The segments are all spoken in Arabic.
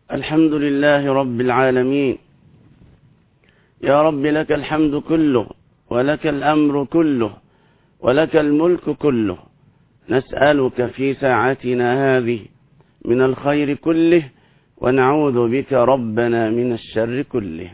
الحمد لله رب العالمين. يا رب لك الحمد كله، ولك الأمر كله، ولك الملك كله. نسألك في ساعتنا هذه من الخير كله، ونعوذ بك ربنا من الشر كله.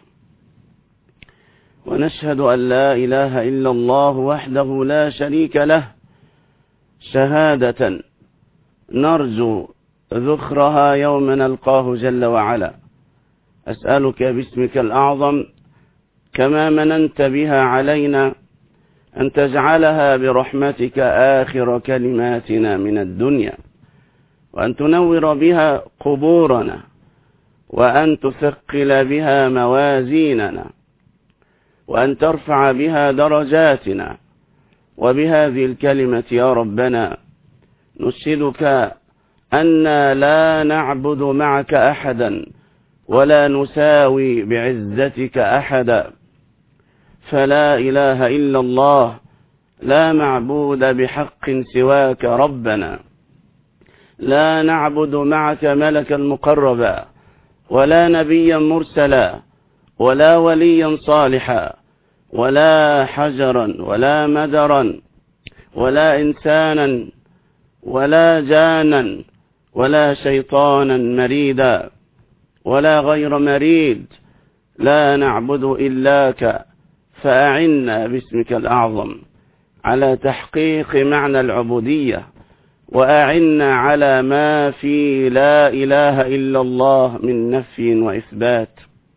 ونشهد أن لا إله إلا الله وحده لا شريك له، شهادة نرجو ذخرها يوم نلقاه جل وعلا. أسألك باسمك الأعظم كما مننت بها علينا أن تجعلها برحمتك آخر كلماتنا من الدنيا، وأن تنور بها قبورنا، وأن تثقل بها موازيننا، وأن ترفع بها درجاتنا. وبهذه الكلمة يا ربنا نشهدك أن لا نعبد معك أحدا، ولا نساوي بعزتك أحدا، فلا إله إلا الله، لا معبود بحق سواك ربنا. لا نعبد معك ملكا مقربا، ولا نبيا مرسلا، ولا وليا صالحا، ولا حجرا، ولا مدرا، ولا إنسانا، ولا جانا، ولا شيطانا مريدا، ولا غير مريد. لا نعبد إلاك، فأعنا باسمك الأعظم على تحقيق معنى العبودية، وأعنا على ما في لا إله إلا الله من نفي وإثبات.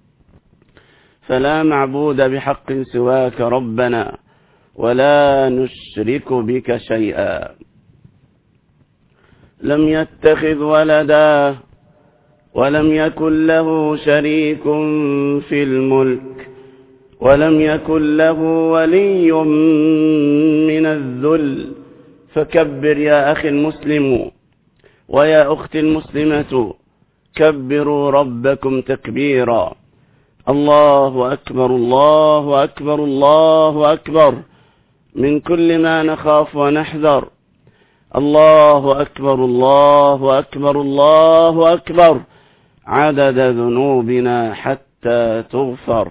فلا معبود بحق سواك ربنا، ولا نشرك بك شيئا. لم يتخذ ولدا، ولم يكن له شريك في الملك، ولم يكن له ولي من الذل. فكبر يا أخي المسلم ويا أختي المسلمة، كبروا ربكم تكبيرا. الله أكبر، الله أكبر، الله أكبر، من كل ما نخاف ونحذر. الله أكبر، الله أكبر، الله أكبر، عدد ذنوبنا حتى تغفر.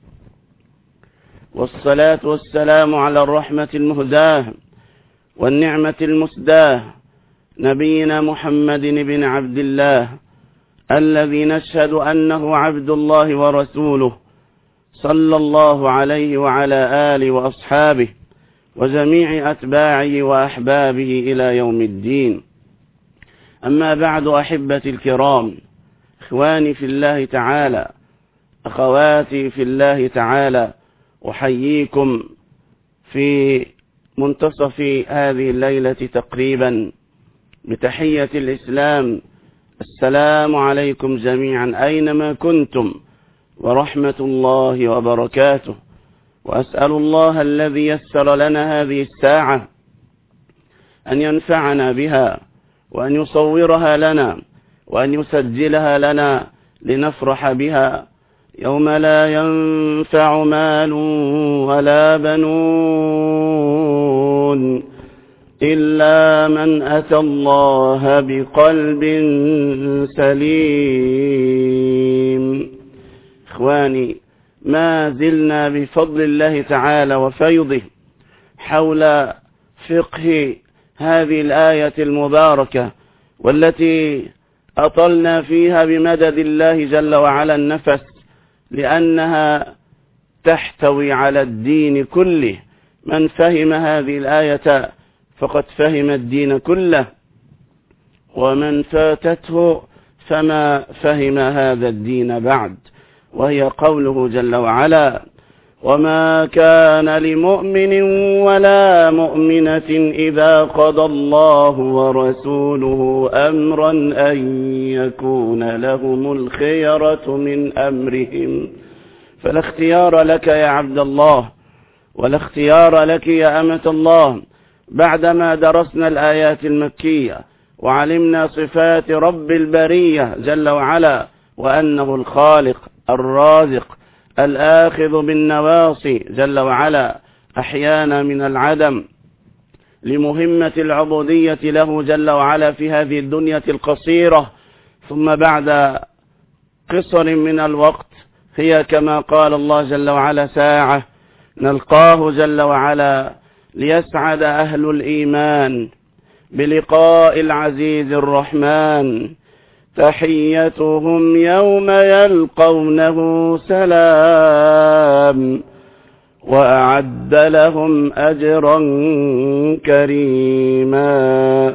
والصلاة والسلام على الرحمة المهداة والنعمة المسداة، نبينا محمد بن عبد الله، الذي نشهد أنه عبد الله ورسوله، صلى الله عليه وعلى آله وأصحابه وجميع أتباعه وأحبابه إلى يوم الدين. أما بعد، أحبتي الكرام، إخواني في الله تعالى، أخواتي في الله تعالى، أحييكم في منتصف هذه الليلة تقريبا بتحية الإسلام. السلام عليكم جميعا أينما كنتم، ورحمة الله وبركاته. وأسأل الله الذي يسر لنا هذه الساعة أن ينفعنا بها، وأن يصورها لنا، وأن يسجلها لنا لنفرح بها يوم لا ينفع مال ولا بنون إلا من أتى الله بقلب سليم. إخواني، ما زلنا بفضل الله تعالى وفيضه حول فقه هذه الآية المباركة، والتي أطلنا فيها بمدد الله جل وعلا النفس، لأنها تحتوي على الدين كله. من فهم هذه الآية فقد فهم الدين كله، ومن فاتته فما فهم هذا الدين بعد. وهي قوله جل وعلا: وما كان لمؤمن ولا مؤمنة إذا قضى الله ورسوله أمرا أن يكون لهم الخيرة من أمرهم. فلا اختيار لك يا عبد الله، ولا اختيار لك يا أمة الله، بعدما درسنا الآيات المكية وعلمنا صفات رب البرية جل وعلا، وأنه الخالق الرازق الآخذ بالنواصي جل وعلا، أحيانا من العدم لمهمة العبودية له جل وعلا في هذه الدنيا القصيرة. ثم بعد قصر من الوقت هي كما قال الله جل وعلا ساعة نلقاه جل وعلا ليسعد أهل الإيمان بلقاء العزيز الرحمن تحيتهم يوم يلقونه سلام وأعد لهم أجرا كريما.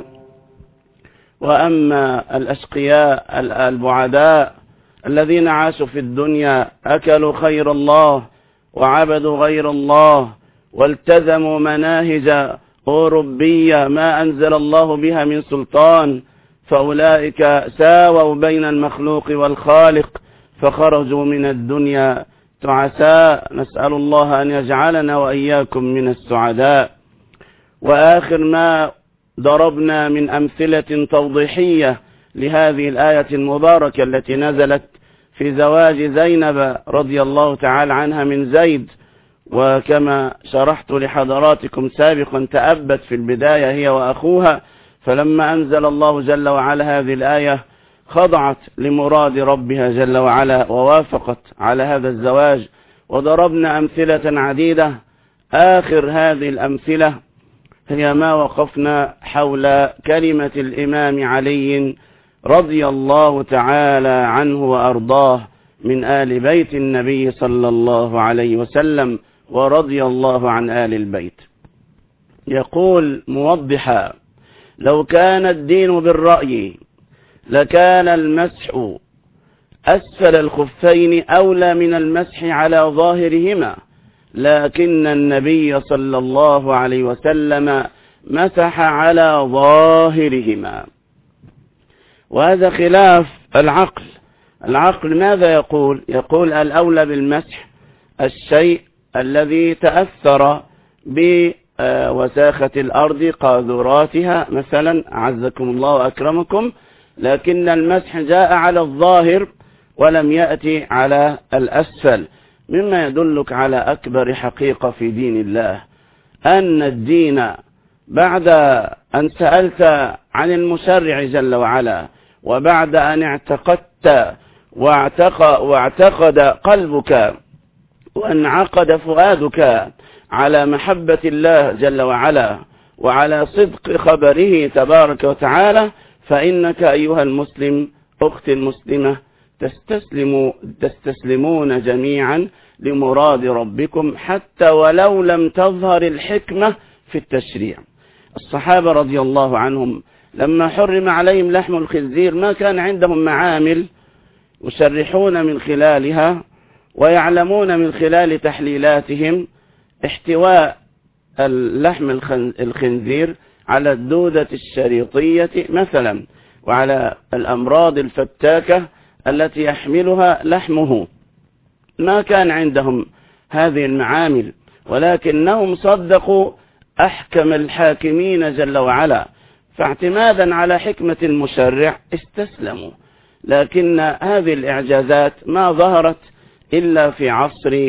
وأما الأشقياء البعداء الذين عاشوا في الدنيا أكلوا خير الله وعبدوا غير الله والتزموا مناهج أوروبية ما أنزل الله بها من سلطان، فأولئك ساووا بين المخلوق والخالق فخرجوا من الدنيا تعساء. نسأل الله أن يجعلنا وإياكم من السعداء. وآخر ما ضربنا من أمثلة توضيحية لهذه الآية المباركة التي نزلت في زواج زينب رضي الله تعالى عنها من زيد، وكما شرحت لحضراتكم سابقا تأبت في البداية هي وأخوها، فلما أنزل الله جل وعلا هذه الآية خضعت لمراد ربها جل وعلا ووافقت على هذا الزواج. وضربنا أمثلة عديدة، آخر هذه الأمثلة هي ما وقفنا حول كلمة الإمام علي رضي الله تعالى عنه وأرضاه من آل بيت النبي صلى الله عليه وسلم، ورضي الله عن آل البيت. يقول موضحا: لو كان الدين بالرأي لكان المسح أسفل الخفين أولى من المسح على ظاهرهما، لكن النبي صلى الله عليه وسلم مسح على ظاهرهما. وهذا خلاف العقل. العقل ماذا يقول؟ يقول الأولى بالمسح الشيء الذي تأثر بوساخة الأرض قاذوراتها مثلا، أعزكم الله وأكرمكم، لكن المسح جاء على الظاهر ولم يأتي على الأسفل، مما يدلك على أكبر حقيقة في دين الله، أن الدين بعد أن سألت عن المشرع جل وعلا، وبعد أن اعتقدت واعتقد قلبك وانعقد فؤادك على محبة الله جل وعلا وعلى صدق خبره تبارك وتعالى، فإنك أيها المسلم أختي المسلمة تستسلمون جميعا لمراد ربكم حتى ولو لم تظهر الحكمة في التشريع. الصحابة رضي الله عنهم لما حرم عليهم لحم الخنزير ما كان عندهم معامل يشرحون من خلالها ويعلمون من خلال تحليلاتهم احتواء اللحم الخنزير على الدودة الشريطية مثلا، وعلى الأمراض الفتاكة التي يحملها لحمه. ما كان عندهم هذه المعامل، ولكنهم صدقوا أحكم الحاكمين جل وعلا، فاعتمادا على حكمة المشرع استسلموا. لكن هذه الإعجازات ما ظهرت إلا في عصر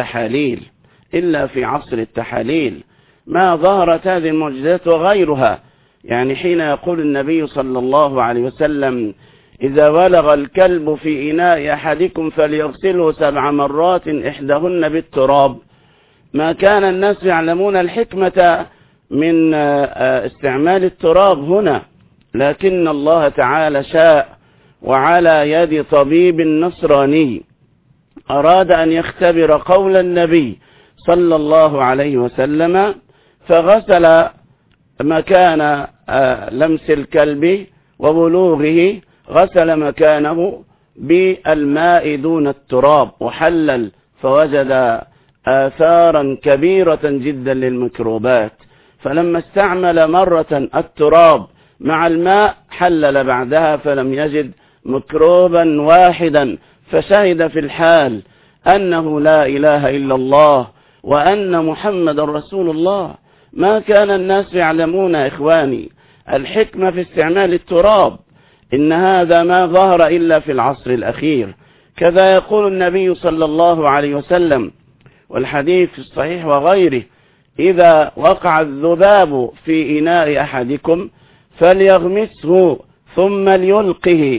التحاليل، ما ظهرت هذه المعجزات وغيرها. يعني حين يقول النبي صلى الله عليه وسلم: إذا ولغ الكلب في إناء أحدكم فليغسله 7 مرات إحداهن بالتراب، ما كان الناس يعلمون الحكمة من استعمال التراب هنا، لكن الله تعالى شاء وعلى يد طبيب نصراني أراد أن يختبر قول النبي صلى الله عليه وسلم، فغسل مكان لمس الكلب وبلوغه، غسل مكانه بالماء دون التراب وحلل، فوجد آثارا كبيرة جدا للميكروبات. فلما استعمل مرة التراب مع الماء حلل بعدها فلم يجد ميكروبا واحدا، فشهد في الحال أنه لا إله إلا الله وأن محمد رسول الله. ما كان الناس يعلمون إخواني الحكمة في استعمال التراب، إن هذا ما ظهر إلا في العصر الأخير. كذا يقول النبي صلى الله عليه وسلم، والحديث في الصحيح وغيره: إذا وقع الذباب في إناء أحدكم فليغمسه ثم ليلقه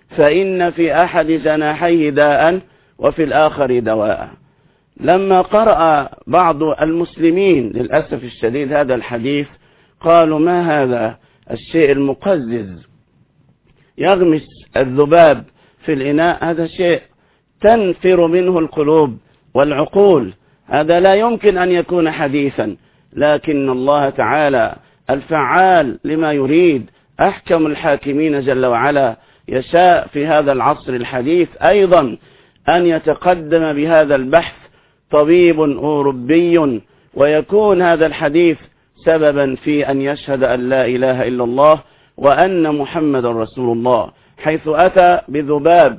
فإن في أحد جناحيه داء وفي الآخر دواء. لما قرأ بعض المسلمين للأسف الشديد هذا الحديث قالوا ما هذا الشيء المقزز يغمس الذباب في الإناء؟ هذا شيء تنفر منه القلوب والعقول، هذا لا يمكن أن يكون حديثا. لكن الله تعالى الفعال لما يريد، أحكم الحاكمين جل وعلا، يشاء في هذا العصر الحديث أيضا أن يتقدم بهذا البحث طبيب أوروبي، ويكون هذا الحديث سببا في أن يشهد أن لا إله إلا الله وأن محمد رسول الله، حيث أتى بذباب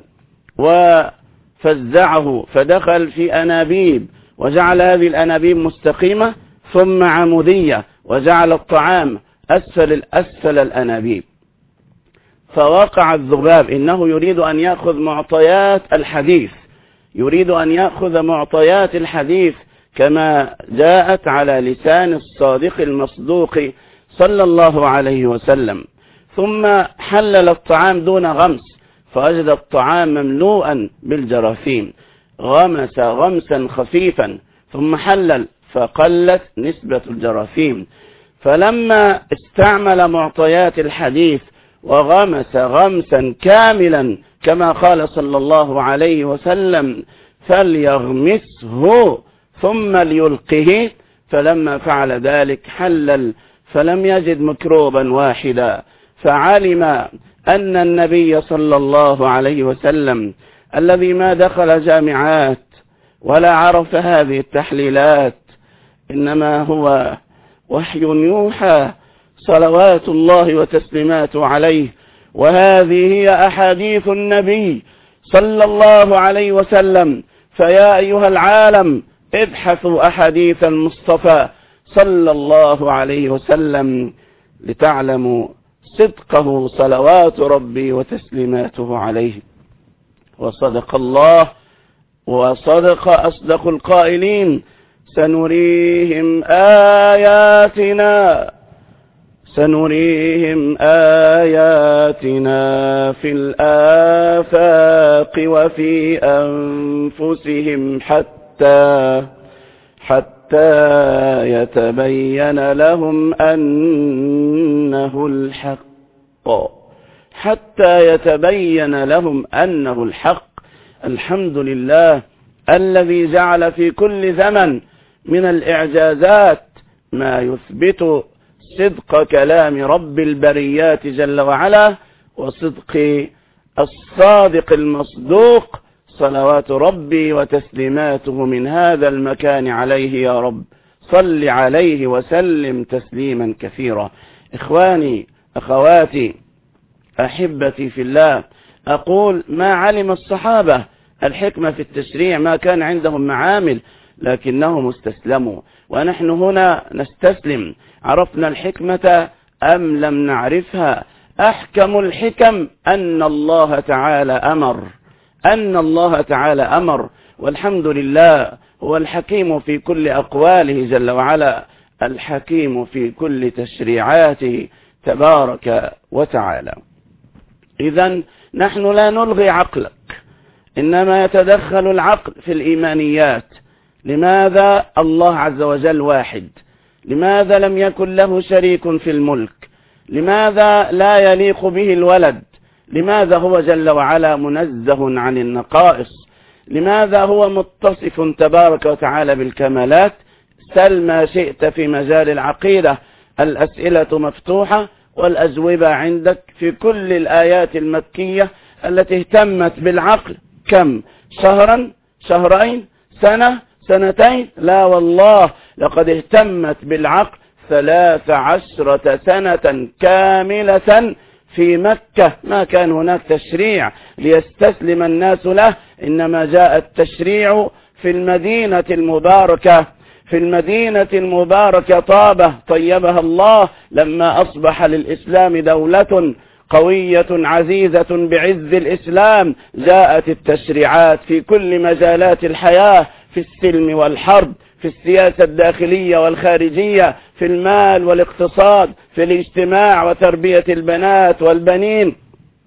وفزعه فدخل في أنابيب وجعل هذه الأنابيب مستقيمة ثم عمودية، وجعل الطعام أسفل الأنابيب، فوقع الذباب. إنه يريد أن يأخذ معطيات الحديث، يريد أن يأخذ معطيات الحديث كما جاءت على لسان الصادق المصدوق صلى الله عليه وسلم. ثم حلل الطعام دون غمس، فوجد الطعام مملوءا بالجراثيم، غمس غمسا خفيفا ثم حلل فقلت نسبة الجراثيم. فلما استعمل معطيات الحديث وغمس غمسا كاملا كما قال صلى الله عليه وسلم فليغمسه ثم ليلقه، فلما فعل ذلك حلل فلم يجد مكروبا واحدا، فعلم أن النبي صلى الله عليه وسلم الذي ما دخل جامعات ولا عرف هذه التحليلات، إنما هو وحي يوحى صلوات الله وتسليماته عليه، وهذه هي أحاديث النبي صلى الله عليه وسلم. فيا أيها العالم ابحثوا أحاديث المصطفى صلى الله عليه وسلم لتعلموا صدقه صلوات ربي وتسليماته عليه. وصدق الله وصدق أصدق القائلين: سنريهم آياتنا في الآفاق وفي أنفسهم حتى يتبين لهم أنه الحق. الحمد لله الذي جعل في كل زمن من الإعجازات ما يثبت صدق كلام رب البريات جل وعلا وصدق الصادق المصدوق صلوات ربي وتسليماته من هذا المكان عليه. يا رب صل عليه وسلم تسليما كثيرا. إخواني أخواتي أحبتي في الله، أقول ما علم الصحابة الحكمة في التشريع، ما كان عندهم معامل لكنهم استسلموا، ونحن هنا نستسلم. عرفنا الحكمة أم لم نعرفها؟ أحكم الحكم أن الله تعالى أمر، والحمد لله هو الحكيم في كل أقواله جل وعلا، الحكيم في كل تشريعاته تبارك وتعالى. إذن نحن لا نلغي عقلك، إنما يتدخل العقل في الإيمانيات. لماذا الله عز وجل واحد؟ لماذا لم يكن له شريك في الملك؟ لماذا لا يليق به الولد؟ لماذا هو جل وعلا منزه عن النقائص؟ لماذا هو متصف تبارك وتعالى بالكمالات؟ سل ما شئت في مجال العقيدة، الأسئلة مفتوحة والأجوبة عندك في كل الآيات المكية التي اهتمت بالعقل. كم؟ شهرا، شهرين، سنة، سنتين؟ لا والله، لقد اهتمت بالعقل 13 سنة كاملة في مكة. ما كان هناك تشريع ليستسلم الناس له، إنما جاء التشريع في المدينة المباركة، في المدينة المباركة طابة طيبها الله، لما أصبح للإسلام دولة قوية عزيزة بعز الإسلام، جاءت التشريعات في كل مجالات الحياة، في السلم والحرب، في السياسة الداخلية والخارجية، في المال والاقتصاد، في الاجتماع وتربية البنات والبنين،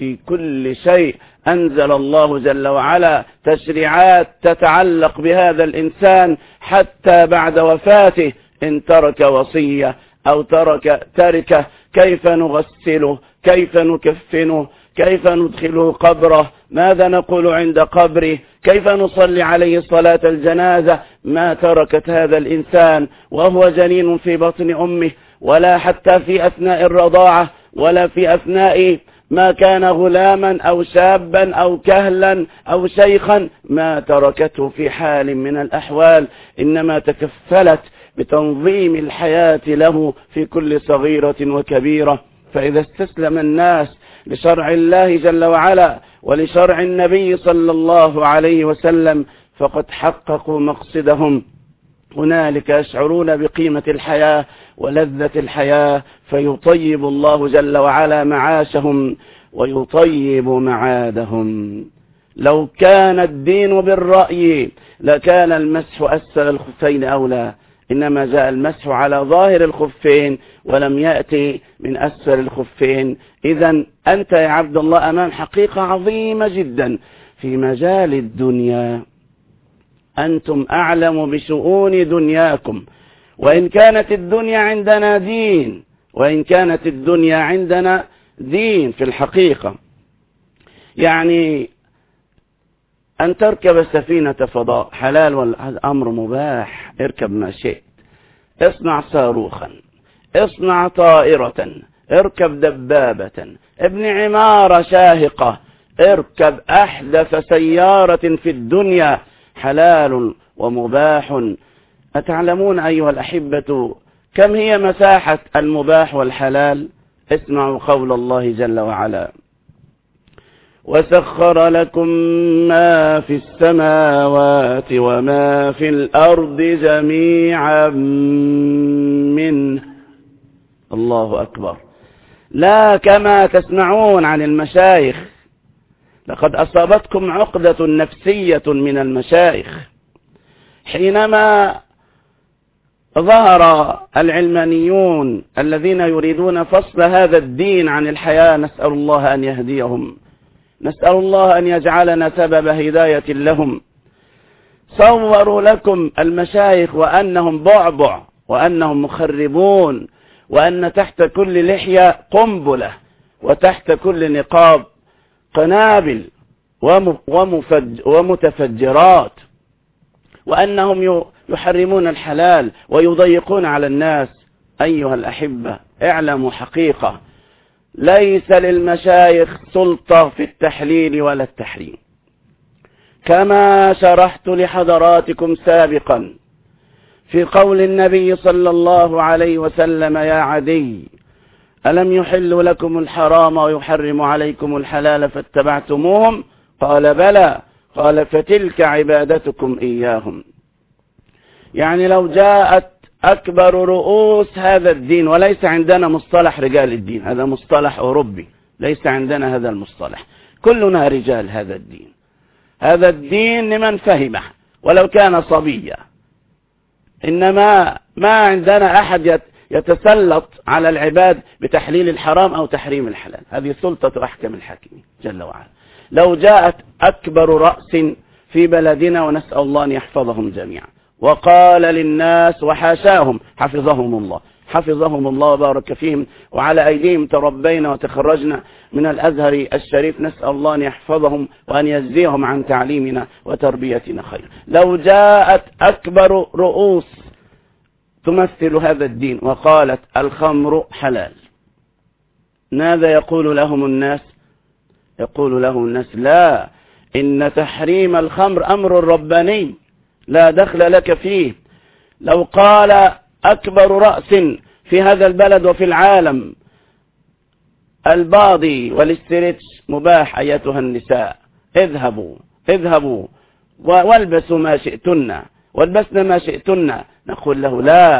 في كل شيء أنزل الله جل وعلا تشريعات تتعلق بهذا الإنسان حتى بعد وفاته، إن ترك وصية أو ترك تركه، كيف نغسله، كيف نكفنه، كيف ندخله قبره، ماذا نقول عند قبره، كيف نصلي عليه صلاة الجنازة. ما تركت هذا الإنسان وهو جنين في بطن أمه، ولا حتى في أثناء الرضاعة، ولا في أثناء ما كان غلاما أو شابا أو كهلا أو شيخا، ما تركته في حال من الأحوال، إنما تكفلت بتنظيم الحياة له في كل صغيرة وكبيرة. فإذا استسلم الناس لشرع الله جل وعلا ولشرع النبي صلى الله عليه وسلم فقد حققوا مقصدهم. هنالك يشعرون بقيمة الحياة ولذة الحياة، فيطيب الله جل وعلا معاشهم ويطيب معادهم. لو كان الدين بالرأي لكان المسح أسفل الخفين أولى، إنما جاء المسح على ظاهر الخفين ولم يأتي من أسفل الخفين. إذن أنت يا عبد الله أمام حقيقة عظيمة جدا في مجال الدنيا. أنتم أعلم بشؤون دنياكم، وإن كانت الدنيا عندنا دين، وإن كانت الدنيا عندنا دين في الحقيقة. يعني أن تركب سفينة فضاء حلال والأمر مباح، اركب ما شئت، اصنع صاروخا، اصنع طائرة، اركب دبابة، ابن عمارة شاهقة، اركب أحدث سيارة في الدنيا، حلال ومباح. أتعلمون أيها الأحبة كم هي مساحة المباح والحلال؟ اسمعوا قول الله جل وعلا: وسخر لكم ما في السماوات وما في الأرض جميعا منه. الله أكبر. لا كما تسمعون عن المشايخ، لقد أصابتكم عقدة نفسية من المشايخ حينما ظهر العلمانيون الذين يريدون فصل هذا الدين عن الحياة. نسأل الله أن يهديهم، نسأل الله أن يجعلنا سبب هداية لهم. صوروا لكم المشايخ وأنهم بعبع، وأنهم مخربون، وأن تحت كل لحية قنبلة، وتحت كل نقاب قنابل ومتفجرات، وأنهم يحرمون الحلال ويضيقون على الناس. أيها الأحبة اعلموا حقيقة: ليس للمشايخ سلطة في التحليل ولا التحريم. كما شرحت لحضراتكم سابقا في قول النبي صلى الله عليه وسلم: يا عدي ألم يحل لكم الحرام ويحرم عليكم الحلال فاتبعتموهم؟ قال: بلى. قال: فتلك عبادتكم إياهم. يعني لو جاءت أكبر رؤوس هذا الدين، وليس عندنا مصطلح رجال الدين، هذا مصطلح أوروبي، ليس عندنا هذا المصطلح، كلنا رجال هذا الدين. هذا الدين لمن فهمه ولو كان صبيا، إنما ما عندنا أحد يتسلط على العباد بتحليل الحرام أو تحريم الحلال، هذه سلطة أحكم الحاكمين جل وعلا. لو جاءت أكبر رأس في بلدنا، ونسأل الله أن يحفظهم جميعا، وقال للناس وحاشاهم، حفظهم الله، حفظهم الله وبارك فيهم، وعلى أيديهم تربينا وتخرجنا من الأزهر الشريف، نسأل الله أن يحفظهم وأن يجزيهم عن تعليمنا وتربيتنا خير. لو جاءت أكبر رؤوس تمثل هذا الدين وقالت الخمر حلال، ماذا يقول لهم الناس؟ يقول لهم الناس: لا، إن تحريم الخمر أمر رباني لا دخل لك فيه. لو قال أكبر رأس في هذا البلد وفي العالم: الباضي والاسترتش مباح أيتها النساء، اذهبوا والبسوا ما شئتن والبسنا ما شئتن، نقول له: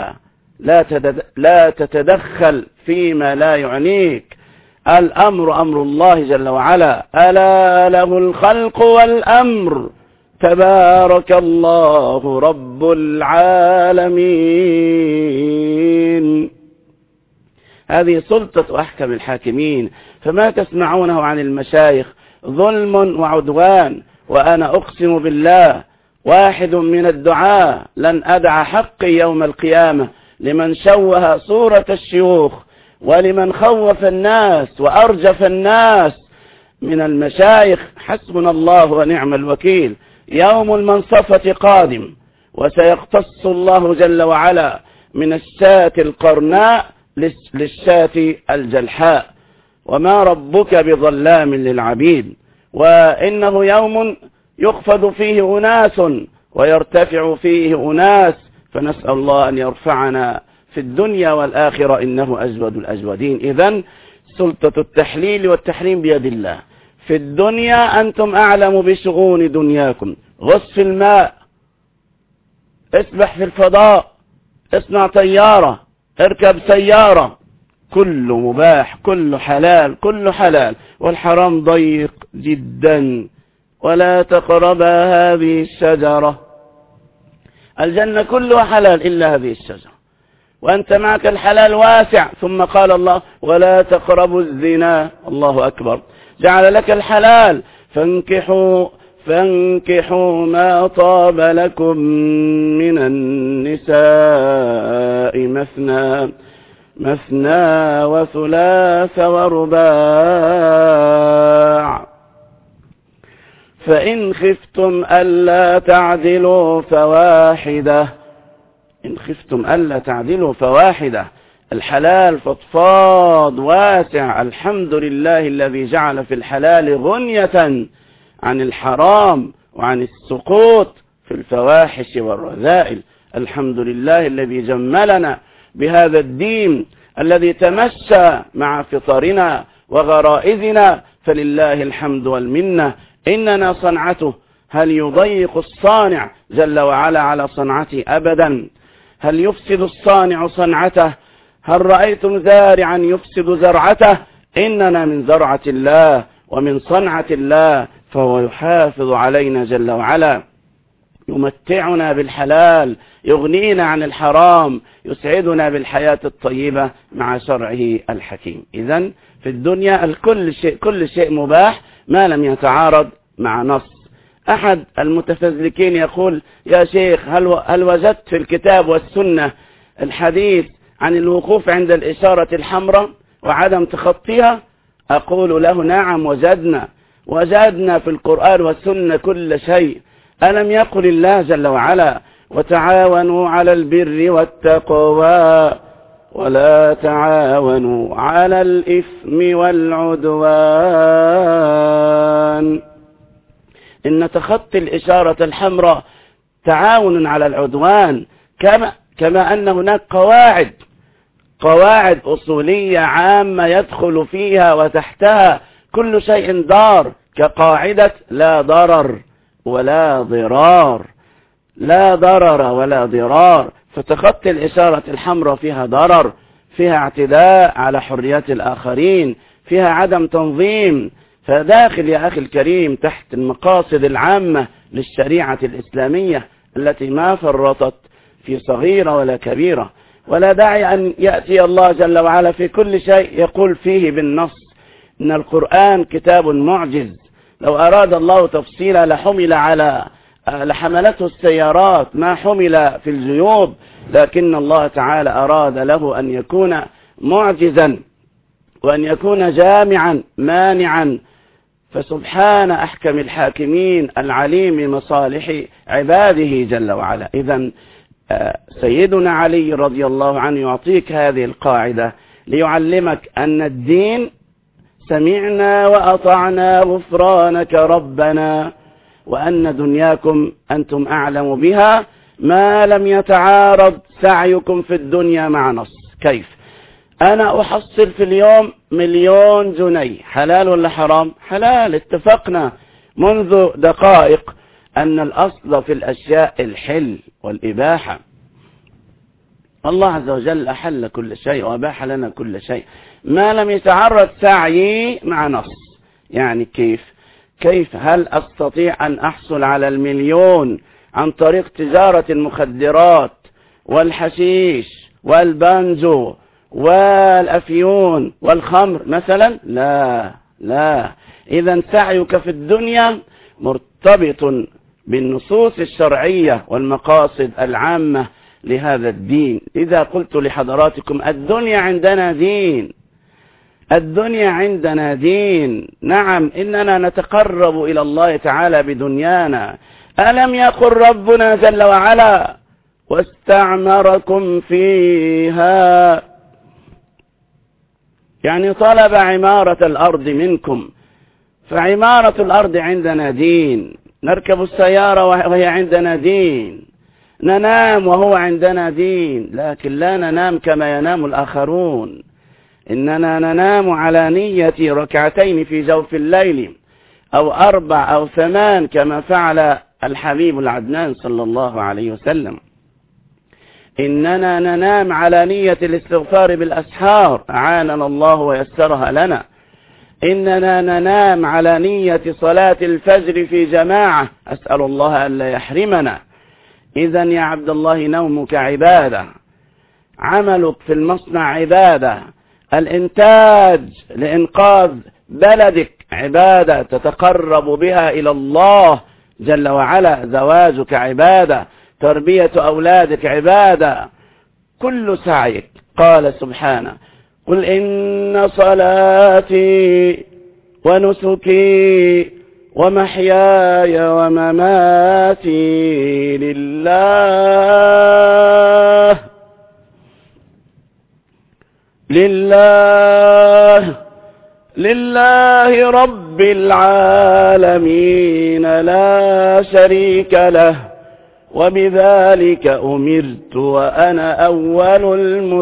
لا تتدخل فيما لا يعنيك، الأمر أمر الله جل وعلا، ألا له الخلق والأمر، تبارك الله رب العالمين. هذه سلطة أحكم الحاكمين. فما تسمعونه عن المشايخ ظلم وعدوان. وأنا أقسم بالله واحد من الدعاة لن أدع حقي يوم القيامة لمن شوه صورة الشيوخ ولمن خوف الناس وأرجف الناس من المشايخ. حسبنا الله ونعم الوكيل. يوم المنصفة قادم، وسيقتص الله جل وعلا من الشاة القرناء للشاة الجلحاء، وما ربك بظلام للعبيد. وإنه يوم يخفض فيه أناس ويرتفع فيه أناس، فنسأل الله أن يرفعنا في الدنيا والآخرة إنه أجود الأجودين. إذن سلطة التحليل والتحريم بيد الله. في الدنيا أنتم أعلم بشؤون دنياكم. غص في الماء، اسبح في الفضاء، اصنع طيارة، اركب سيارة، كل مباح، كل حلال، كل حلال. والحرام ضيق جدا. ولا تقربا هذه الشجرة. الجنة كلها حلال إلا هذه الشجرة، وأنت معك الحلال واسع. ثم قال الله ولا تقربوا الزنا. الله أكبر. جعل لك الحلال. فانكحوا ما طاب لكم من النساء مثنى وثلاث ورباع، فإن خفتم ألا تعدلوا فواحدة. إن خفتم ألا تعدلوا فواحدة. الحلال فضفاض واسع. الحمد لله الذي جعل في الحلال غنية عن الحرام وعن السقوط في الفواحش والرذائل. الحمد لله الذي جملنا بهذا الدين الذي تمشى مع فطرنا وغرائزنا، فلله الحمد والمنة. إننا صنعته. هل يضيق الصانع جل وعلا على صنعته؟ أبدا. هل يفسد الصانع صنعته؟ هل رأيتم زارعا يفسد زرعته؟ إننا من زرعة الله ومن صنعة الله، فهو يحافظ علينا جل وعلا، يمتعنا بالحلال، يغنينا عن الحرام، يسعدنا بالحياة الطيبة مع شرعه الحكيم. إذن في الدنيا كل شيء مباح ما لم يتعارض مع نص. أحد المتفزلكين يقول يا شيخ هل وجدت في الكتاب والسنة الحديث عن الوقوف عند الإشارة الحمراء وعدم تخطيها؟ أقول له نعم وجدنا في القرآن والسنة كل شيء. ألم يقل الله جل وعلا وتعاونوا على البر والتقوى ولا تعاونوا على الإثم والعدوان؟ إن تخطي الإشارة الحمراء تعاون على العدوان، كما أن هناك قواعد أصولية عامة يدخل فيها وتحتها كل شيء ضار، كقاعدة لا ضرر ولا ضرار. لا ضرر ولا ضرار. فتخطي الإشارة الحمراء فيها ضرر، فيها اعتداء على حريات الآخرين، فيها عدم تنظيم. فداخل يا أخي الكريم تحت المقاصد العامة للشريعة الإسلامية التي ما فرطت في صغيرة ولا كبيرة. ولا داعي أن يأتي الله جل وعلا في كل شيء يقول فيه بالنص إن القرآن كتاب معجز. لو أراد الله تفصيلا لحملته السيارات ما حمل في الجيوب، لكن الله تعالى أراد له أن يكون معجزا وأن يكون جامعا مانعا. فسبحان أحكم الحاكمين العليم بمصالح عباده جل وعلا. إذن سيدنا علي رضي الله عنه يعطيك هذه القاعدة ليعلمك أن الدين سمعنا وأطعنا غفرانك ربنا، وأن دنياكم أنتم أعلم بها ما لم يتعارض سعيكم في الدنيا مع نص. كيف؟ أنا أحصل في اليوم 1,000,000 جنيه، حلال ولا حرام؟ حلال. اتفقنا منذ دقائق أن الأصل في الأشياء الحل والإباحة. الله عز وجل أحل كل شيء وأباح لنا كل شيء ما لم يتعرض سعي مع نص. يعني كيف هل أستطيع أن أحصل على 1,000,000 عن طريق تجارة المخدرات والحشيش والبانجو والأفيون والخمر مثلا؟ لا. إذا سعيك في الدنيا مرتبط بالنصوص الشرعية والمقاصد العامة لهذا الدين. إذا قلت لحضراتكم الدنيا عندنا دين، نعم إننا نتقرب إلى الله تعالى بدنيانا. ألم يقل ربنا جل وعلا واستعمركم فيها، يعني طلب عمارة الأرض منكم، فعمارة الأرض عندنا دين. نركب السيارة وهي عندنا دين، ننام وهو عندنا دين، لكن لا ننام كما ينام الآخرون، إننا ننام على نية ركعتين في جوف الليل أو 4 أو 8 كما فعل الحبيب العدنان صلى الله عليه وسلم. إننا ننام على نية الاستغفار بالأسحار، أعاننا الله ويسرها لنا. إننا ننام على نية صلاة الفجر في جماعة، أسأل الله ألا يحرمنا. إذن يا عبد الله نومك عبادة، عملك في المصنع عبادة، الإنتاج لإنقاذ بلدك عبادة تتقرب بها إلى الله جل وعلا، زواجك عبادة، تربية أولادك عبادة، كل سعيك. قال سبحانه قل إن صلاتي ونسكي ومحياي ومماتي لله رب العالمين لا شريك له وبذلك أمرت وأنا أول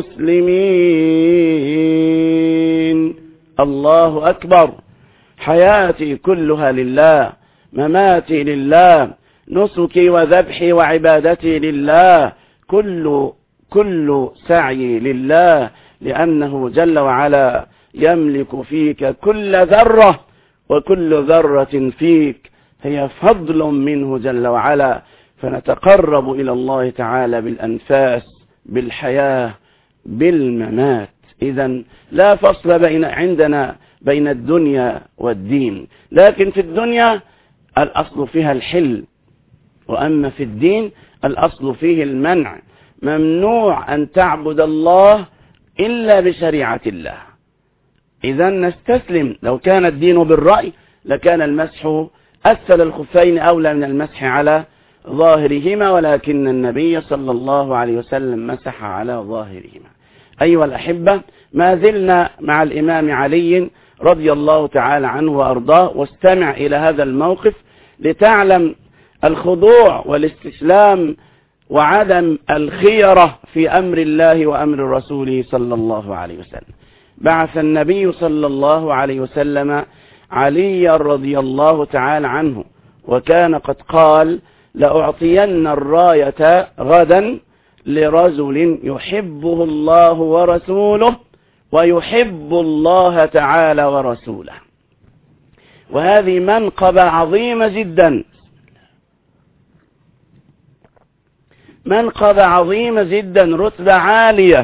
المسلمين. الله أكبر. حياتي كلها لله، مماتي لله، نسكي وذبحي وعبادتي لله، كل سعي لله، لأنه جل وعلا يملك فيك كل ذرة، وكل ذرة فيك هي فضل منه جل وعلا. فنتقرب إلى الله تعالى بالأنفاس، بالحياة، بالممات. إذن لا فصل عندنا بين الدنيا والدين، لكن في الدنيا الأصل فيها الحل، وأما في الدين الأصل فيه المنع. ممنوع أن تعبد الله إلا بشريعة الله. إذن نستسلم. لو كان الدين بالرأي لكان المسح أسفل الخفين أولى من المسح على ظاهرهما، ولكن النبي صلى الله عليه وسلم مسح على ظاهرهما. أيها الأحبة، ما زلنا مع الإمام علي رضي الله تعالى عنه وأرضاه، واستمع إلى هذا الموقف لتعلم الخضوع والاستسلام وعدم الخيرة في أمر الله وأمر رسوله صلى الله عليه وسلم. بعث النبي صلى الله عليه وسلم علي رضي الله تعالى عنه، وكان قد قال لأعطين الراية غدا لرجل يحبه الله ورسوله ويحب الله تعالى ورسوله. وهذه منقبة عظيمة جدا، منقبة عظيمة جدا، رتبة عالية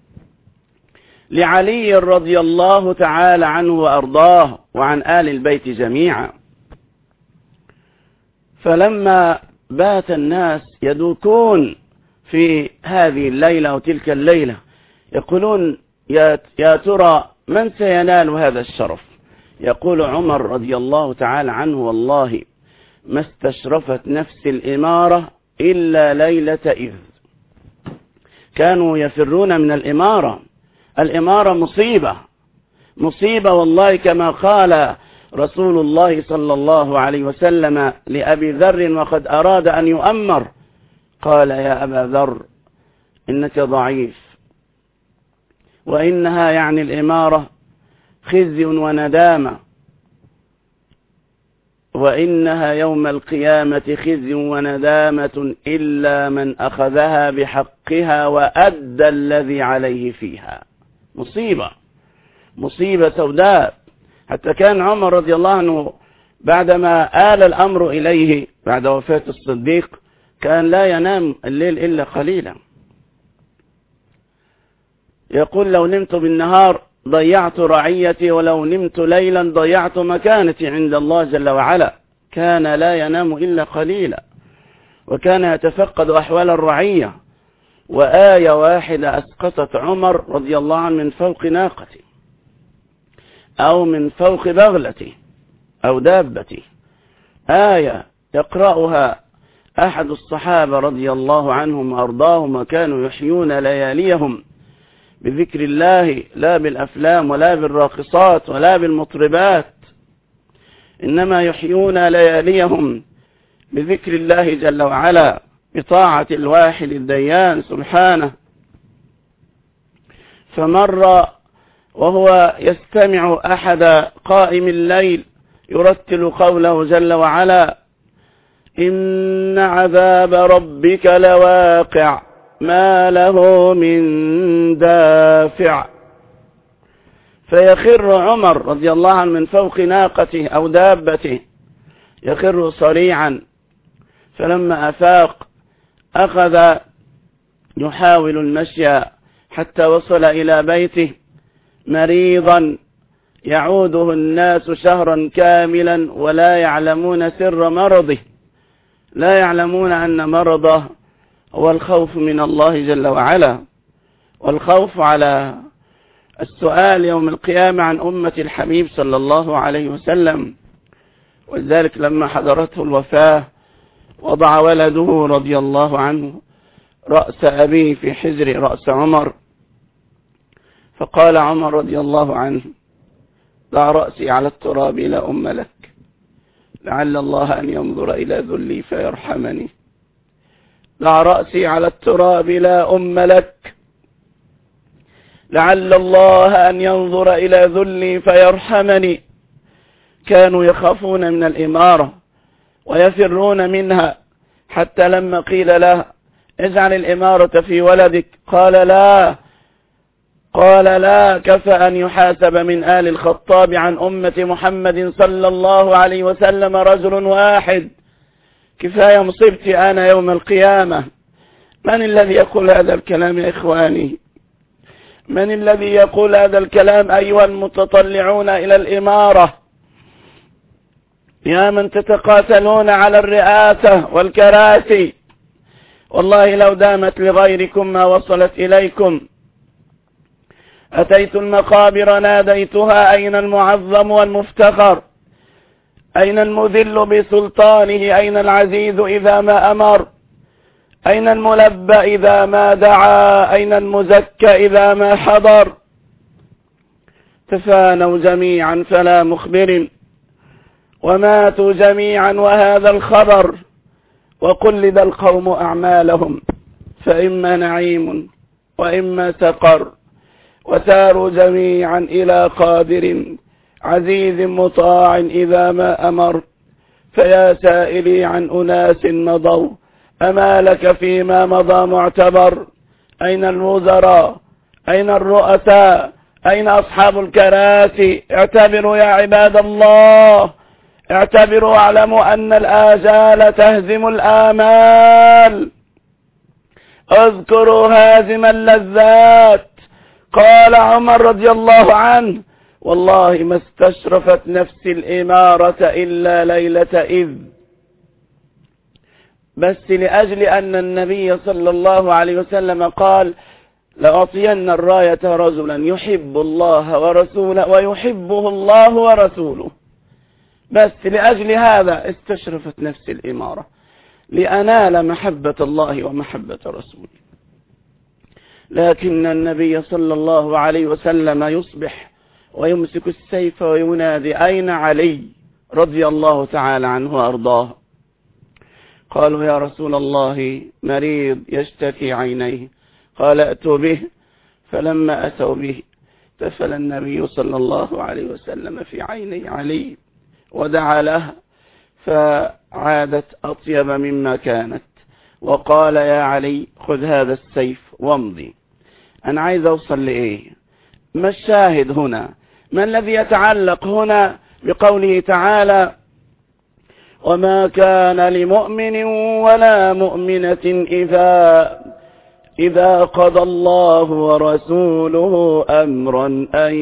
لعلي رضي الله تعالى عنه وأرضاه وعن آل البيت جميعا. فلما بات الناس يدوكون في هذه الليلة وتلك الليلة يقولون يا ترى من سينال هذا الشرف؟ يقول عمر رضي الله تعالى عنه والله ما استشرفت نفس الإمارة إلا ليلة إذ. كانوا يفرون من الإمارة. الإمارة مصيبة والله، كما قال رسول الله صلى الله عليه وسلم لأبي ذر وقد أراد أن يؤمر، قال يا أبا ذر إنك ضعيف، وإنها يعني الإمارة خزي وندامة، وإنها يوم القيامة خزي وندامة إلا من أخذها بحقها وأدى الذي عليه فيها. مصيبة سوداء. حتى كان عمر رضي الله عنه بعدما آل الأمر إليه بعد وفاة الصديق كان لا ينام الليل إلا قليلا. يقول لو نمت بالنهار ضيعت رعيتي، ولو نمت ليلا ضيعت مكانتي عند الله جل وعلا. كان لا ينام إلا قليلا، وكان يتفقد أحوال الرعية. وآية واحدة أسقطت عمر رضي الله عنه من فوق ناقته أو من فوق بغلته أو دابته، آية يقرأها أحد الصحابة رضي الله عنهم وأرضاهم، وكانوا يحيون لياليهم بذكر الله، لا بالأفلام ولا بالراقصات ولا بالمطربات، إنما يحيون لياليهم بذكر الله جل وعلا، بطاعة الواحد الديان سبحانه. فمر وهو يستمع أحد قائم الليل يرتل قوله جل وعلا: إن عذاب ربك لواقع ما له من دافع. فيخر عمر رضي الله عنه من فوق ناقته أو دابته، يخر صريعا. فلما أفاق أخذ يحاول المشي حتى وصل إلى بيته مريضا يعوده الناس شهرا كاملا ولا يعلمون سر مرضه، لا يعلمون أن مرضه هو الخوف من الله جل وعلا، والخوف على السؤال يوم القيامة عن أمة الحبيب صلى الله عليه وسلم. ولذلك لما حضرته الوفاة وضع ولده رضي الله عنه رأس أبيه في حجر رأس عمر، فقال عمر رضي الله عنه: ضع رأسي على التراب لا أم لك، لعل الله أن ينظر إلى ذلي فيرحمني. ضع رأسي على التراب لا أم لك، لعل الله أن ينظر إلى ذلي فيرحمني. كانوا يخافون من الإمارة ويفرون منها، حتى لما قيل له: اجعل الإمارة في ولدك، قال لا، كفى أن يحاسب من آل الخطاب عن أمة محمد صلى الله عليه وسلم رجل واحد، كفاية مصيبتي أنا يوم القيامة. من الذي يقول هذا الكلام يا إخواني؟ من الذي يقول هذا الكلام أيها المتطلعون إلى الإمارة؟ يا من تتقاتلون على الرئاسة والكراسي، والله لو دامت لغيركم ما وصلت إليكم. أتيت المقابر ناديتها: أين المعظم والمفتخر؟ أين المذل بسلطانه؟ أين العزيز إذا ما أمر؟ أين الملبى إذا ما دعا؟ أين المزكى إذا ما حضر؟ تفانوا جميعا فلا مخبر، وماتوا جميعا وهذا الخبر. وقلد القوم أعمالهم، فإما نعيم وإما سقر، وساروا جميعا إلى قادر عزيز مطاع إذا ما أمر. فيا سائلي عن أناس مضوا، أما لك فيما مضى معتبر؟ أين الوزراء؟ أين الرؤساء؟ أين أصحاب الكراسي؟ اعتبروا يا عباد الله، اعتبروا واعلموا أن الآجال تهزم الآمال. اذكروا هازم اللذات. قال عمر رضي الله عنه: والله ما استشرفت نفسي الإمارة إلا ليلة إذ، بس لأجل أن النبي صلى الله عليه وسلم قال: لأعطين الراية رجلا يحب الله ورسوله ويحبه الله ورسوله. بس لأجل هذا استشرفت نفسي الإمارة، لأنال محبة الله ومحبة رسوله. لكن النبي صلى الله عليه وسلم يصبح ويمسك السيف وينادي: أين علي رضي الله تعالى عنه وأرضاه؟ قالوا: يا رسول الله مريض يشتكي عينيه. قال: أتوا به. فلما أتوا به تفل النبي صلى الله عليه وسلم في عيني علي ودعا له، فعادت أطيب مما كانت، وقال: يا علي خذ هذا السيف وامضي. أنا عايز أوصل لإيه؟ ما الشاهد هنا؟ ما الذي يتعلق هنا بقوله تعالى: وما كان لمؤمن ولا مؤمنة إذا قضى الله ورسوله أمرا أن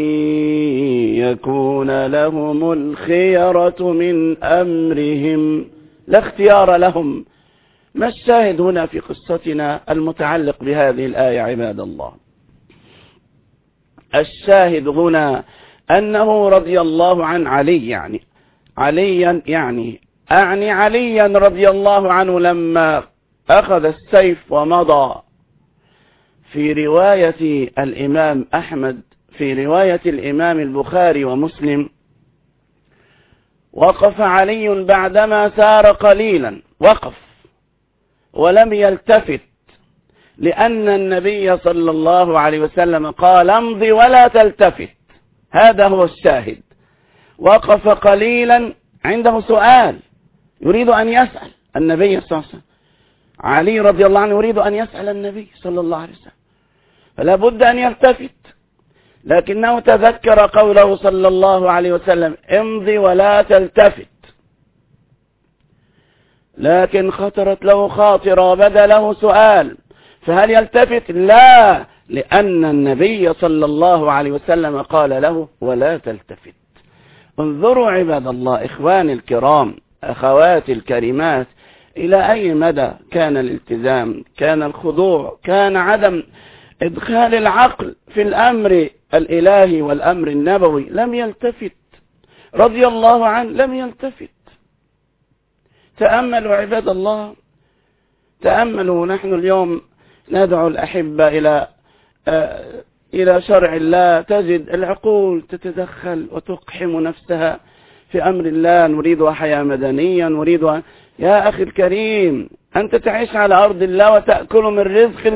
يكون لهم الخيرة من أمرهم، لا اختيار لهم. ما الشاهد هنا في قصتنا المتعلق بهذه الآية عباد الله؟ الشاهد هنا أنه رضي الله عن علي، عليا رضي الله عنه لما أخذ السيف ومضى. في رواية الإمام أحمد، في رواية الإمام البخاري ومسلم، وقف علي بعدما سار قليلا، وقف ولم يلتفت، لأن النبي صلى الله عليه وسلم قال امضي ولا تلتفت. هذا هو الشاهد. وقف قليلا، عنده سؤال يريد أن يسأل النبي صلى الله عليه وسلم. علي رضي الله عنه يريد أن يسأل النبي صلى الله عليه وسلم، فلا بد أن يلتفت، لكنه تذكر قوله صلى الله عليه وسلم امضي ولا تلتفت. لكن خطرت له خاطرة وبدا له سؤال، فهل يلتفت؟ لا، لأن النبي صلى الله عليه وسلم قال له ولا تلتفت. انظروا عباد الله، إخواني الكرام، أخواتي الكريمات، إلى أي مدى كان الالتزام، كان الخضوع، كان عدم إدخال العقل في الأمر الإلهي والأمر النبوي. لم يلتفت رضي الله عنه، لم يلتفت. تأملوا عباد الله، تأملوا. نحن اليوم ندعو الأحبة إلى شرع الله، تجد العقول تتدخل وتقحم نفسها في أمر الله. نريدها حياة مدنية، نريدها. يا أخي الكريم، أنت تعيش على أرض الله وتأكل من رزق.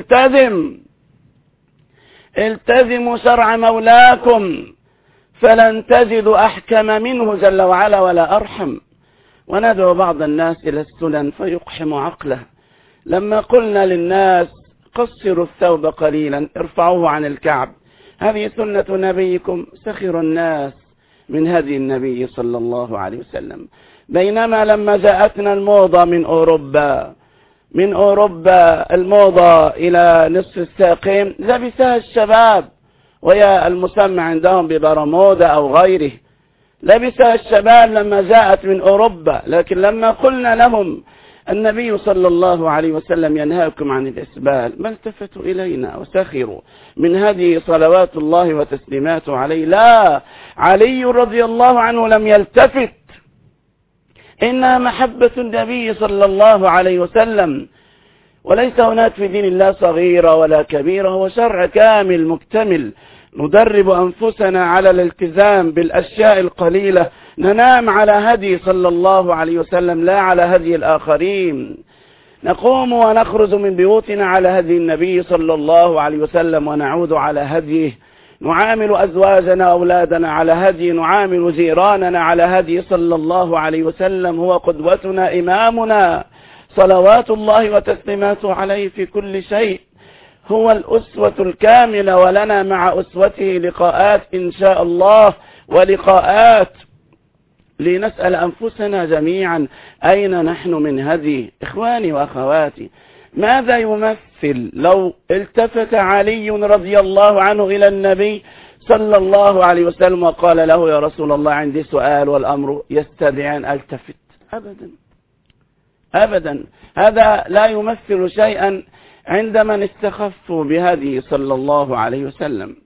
التزموا شرع مولاكم، فلن تجدوا أحكم منه جل وعلا ولا أرحم. وندعو بعض الناس إلى السنن فيقحم عقله. لما قلنا للناس قصروا الثوب قليلا، ارفعوه عن الكعب، هذه سنة نبيكم، سخر الناس من هدي النبي صلى الله عليه وسلم. بينما لما جاءتنا الموضة من أوروبا الموضة إلى نصف الساقين لبسها الشباب، ويا المسمى عندهم ببرمودا أو غيره، لبسها الشباب لما جاءت من أوروبا. لكن لما قلنا لهم النبي صلى الله عليه وسلم ينهاكم عن الإسبال، ما التفتوا إلينا وسخروا من هذه صلوات الله وتسليماته عليه. لا، علي رضي الله عنه لم يلتفت. إنها محبة النبي صلى الله عليه وسلم، وليس هناك في دين الله صغيرة ولا كبيرة، هو شرع كامل مكتمل. ندرب أنفسنا على الالتزام بالأشياء القليلة، ننام على هدي صلى الله عليه وسلم لا على هدي الآخرين. نقوم ونخرج من بيوتنا على هدي النبي صلى الله عليه وسلم ونعود على هديه. نعامل أزواجنا وأولادنا على هدي، نعامل جيراننا على هدي صلى الله عليه وسلم. هو قدوتنا إمامنا صلوات الله وتسليماته عليه في كل شيء. هو الأسوة الكاملة، ولنا مع أسوته لقاءات إن شاء الله، ولقاءات لنسأل أنفسنا جميعا أين نحن من هدي. إخواني وأخواتي، ماذا يمثل لو التفت علي رضي الله عنه إلى النبي صلى الله عليه وسلم وقال له يا رسول الله عندي سؤال والأمر يستدعي أن ألتفت؟ أبدا أبدا، هذا لا يمثل شيئا عند من استخفوا بهذه صلى الله عليه وسلم.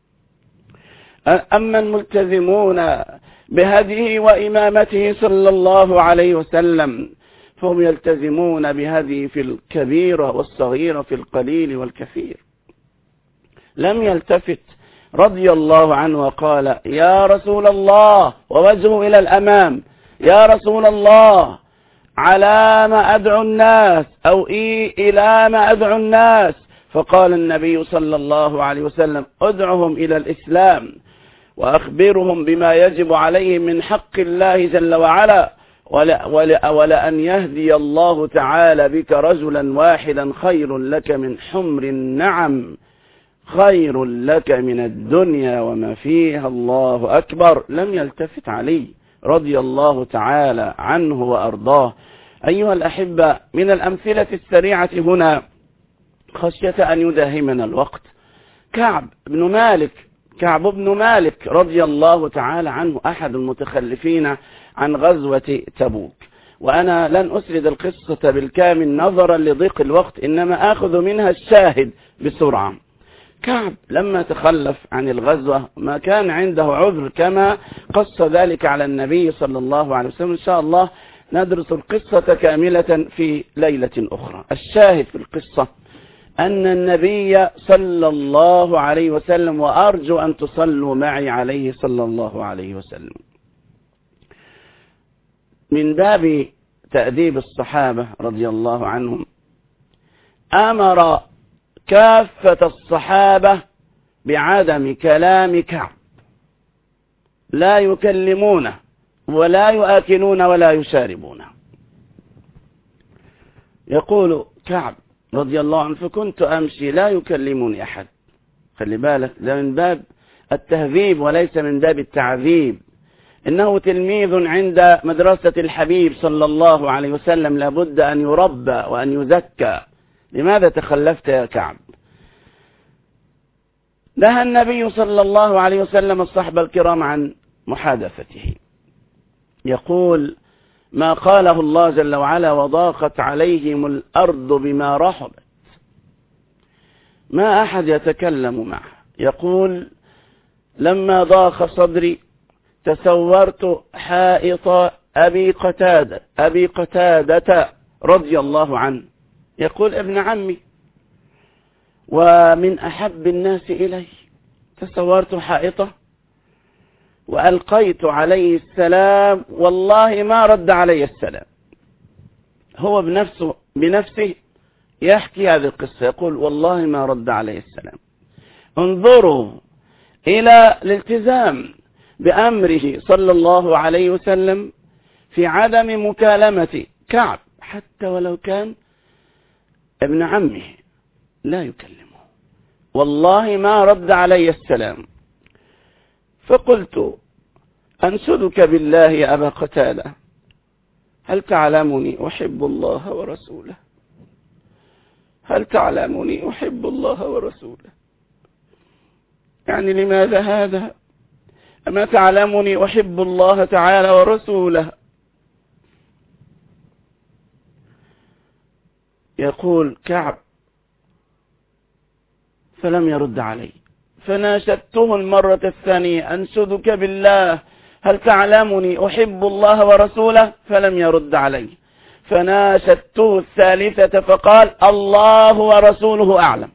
أما الملتزمون بهذه وإمامته صلى الله عليه وسلم فهم يلتزمون بهذه في الكبيرة والصغيرة، في القليل والكثير. لم يلتفت رضي الله عنه وقال يا رسول الله، ووجهه إلى الأمام، يا رسول الله على ما أدعو الناس، أو إلى ما أدعو الناس؟ فقال النبي صلى الله عليه وسلم ادعهم إلى الإسلام، وأخبرهم بما يجب عليهم من حق الله جل وعلا، ولأن يهدي الله تعالى بك رجلا واحدا خير لك من حمر النعم، خير لك من الدنيا وما فيها. الله أكبر. لم يلتفت علي رضي الله تعالى عنه وأرضاه. أيها الأحبة، من الأمثلة السريعة هنا خشية أن يداهمنا الوقت. كعب بن مالك رضي الله تعالى عنه أحد المتخلفين عن غزوة تبوك، وأنا لن أسرد القصة بالكامل نظرا لضيق الوقت، إنما آخذ منها الشاهد بسرعة. كعب لما تخلف عن الغزوة ما كان عنده عذر كما قص ذلك على النبي صلى الله عليه وسلم. إن شاء الله ندرس القصة كاملة في ليلة أخرى. الشاهد في القصة أن النبي صلى الله عليه وسلم، وأرجو أن تصلوا معي عليه صلى الله عليه وسلم، من باب تأديب الصحابة رضي الله عنهم أمر كافة الصحابة بعدم كلام كعب، لا يكلمونه ولا يؤكلون ولا يشاربونه. يقول كعب رضي الله عنه: فكنت أمشي لا يكلمني أحد. خلي بالك، ده من باب التهذيب وليس من باب التعذيب. إنه تلميذ عند مدرسة الحبيب صلى الله عليه وسلم، لابد أن يربى وأن يزكى. لماذا تخلفت يا كعب؟ نهى النبي صلى الله عليه وسلم الصحابة الكرام عن محادثته. يقول: ما قاله الله جل وعلا: وضاقت عليهم الأرض بما رحبت. ما أحد يتكلم معه. يقول: لما ضاق صدري تصورت حائط أبي قتادة رضي الله عنه. يقول: ابن عمي ومن أحب الناس إلي، تصورت حائطه وألقيت عليه السلام، والله ما رد علي السلام. هو بنفسه يحكي هذه القصة، يقول: والله ما رد علي السلام. انظروا إلى الالتزام بأمره صلى الله عليه وسلم في عدم مكالمة كعب، حتى ولو كان ابن عمه لا يكلمه. والله ما رد علي السلام. فقلت: أنشدك بالله يا أبا قتادة، هل تعلمني أحب الله ورسوله؟ هل تعلمني أحب الله ورسوله؟ يعني لماذا هذا؟ أما تعلمني أحب الله تعالى ورسوله؟ يقول كعب: فلم يرد علي. فناشدته المرة الثانية: أنشدك بالله، هل تعلمني أحب الله ورسوله؟ فلم يرد علي. فناشدته الثالثة فقال: الله ورسوله أعلم،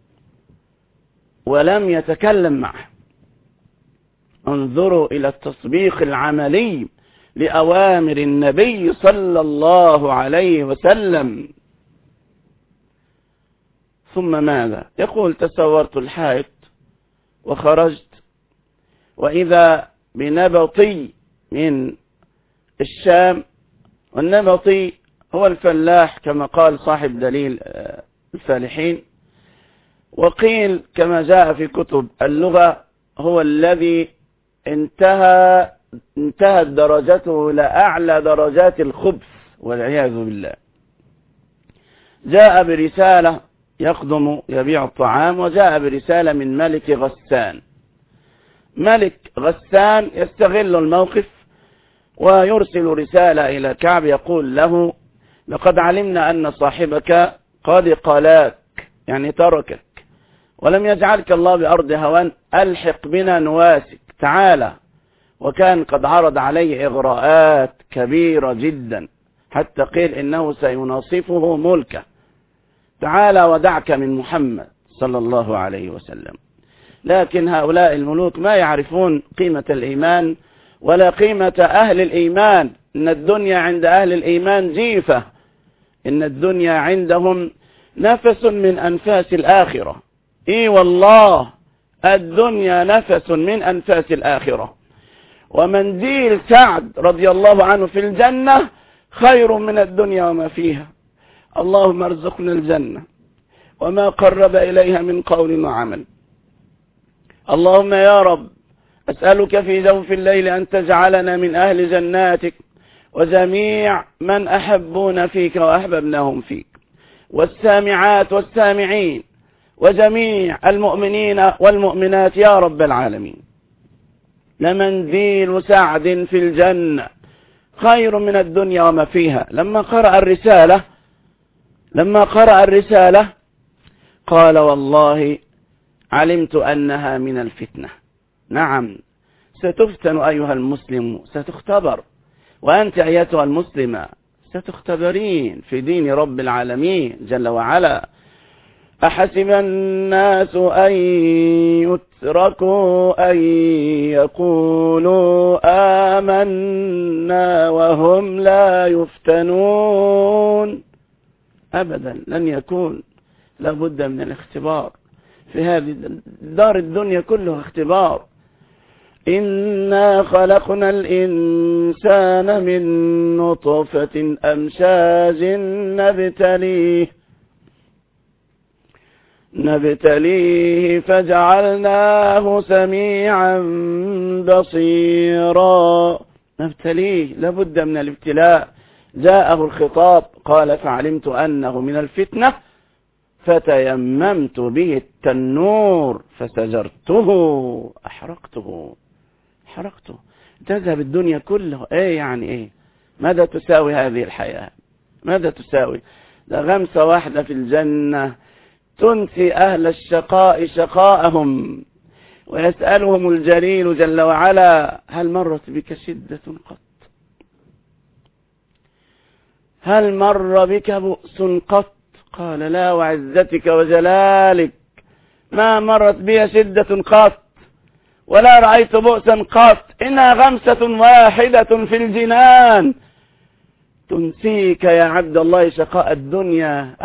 ولم يتكلم معه. انظروا إلى التطبيق العملي لأوامر النبي صلى الله عليه وسلم. ثم ماذا؟ يقول: تصورت الحائط وخرجت، وإذا بنبطي من الشام، والنبطي هو الفلاح كما قال صاحب دليل الفالحين، وقيل كما جاء في كتب اللغة هو الذي انتهت درجته لأعلى درجات الخبث والعياذ بالله. جاء برسالة يقدم يبيع الطعام، وجاء برسالة من ملك غسان. ملك غسان يستغل الموقف ويرسل رسالة إلى كعب يقول له: لقد علمنا أن صاحبك قد قلاك، يعني تركك، ولم يجعلك الله بأرض هوان، ألحق بنا نواسك، تعالى. وكان قد عرض عليه إغراءات كبيرة جدا، حتى قيل إنه سيناصفه ملكه. تعالى ودعك من محمد صلى الله عليه وسلم. لكن هؤلاء الملوك ما يعرفون قيمة الإيمان ولا قيمة أهل الإيمان. إن الدنيا عند أهل الإيمان جيفة، إن الدنيا عندهم نفس من أنفاس الآخرة. إي والله، الدنيا نفس من أنفاس الآخرة. ومنديل سعد رضي الله عنه في الجنة خير من الدنيا وما فيها. اللهم ارزقنا الجنة وما قرب إليها من قول وعمل. اللهم يا رب أسألك في جوف الليل أن تجعلنا من أهل جناتك وجميع من أحبون فيك وأحببناهم فيك. والسامعات والسامعين وجميع المؤمنين والمؤمنات يا رب العالمين. لمنزيل سعد في الجنة خير من الدنيا وما فيها. لما قرأ الرسالة قال والله علمت أنها من الفتنة. نعم، ستفتن أيها المسلم، ستختبر، وأنت أيتها المسلمة ستختبرين في دين رب العالمين جل وعلا. أحسب الناس أن يتركوا أن يقولوا آمنا وهم لا يفتنون. أبدا لن يكون، لابد من الاختبار. في هذه دار الدنيا كلها اختبار. إنا خلقنا الإنسان من نطفة أمشاج نبتليه فجعلناه سميعا بصيرا. نبتليه، لابد من الابتلاء. جاءه الخطاب قال فعلمت أنه من الفتنة فتيممت به التنور فسجرته أحرقته. تذهب الدنيا كله. ايه يعني ايه؟ ماذا تساوي هذه الحياة؟ ماذا تساوي؟ ده غمسة واحدة في الجنة تنسي أهل الشقاء شقاءهم، ويسألهم الجليل جل وعلا هل مرت بك شدة قط؟ هل مر بك بؤس قط؟ قال لا وعزتك وجلالك ما مرت بي شدة قط ولا رأيت بؤسا قط. إنها غمسة واحدة في الجنان تنسيك يا عبد الله شقاء الدنيا.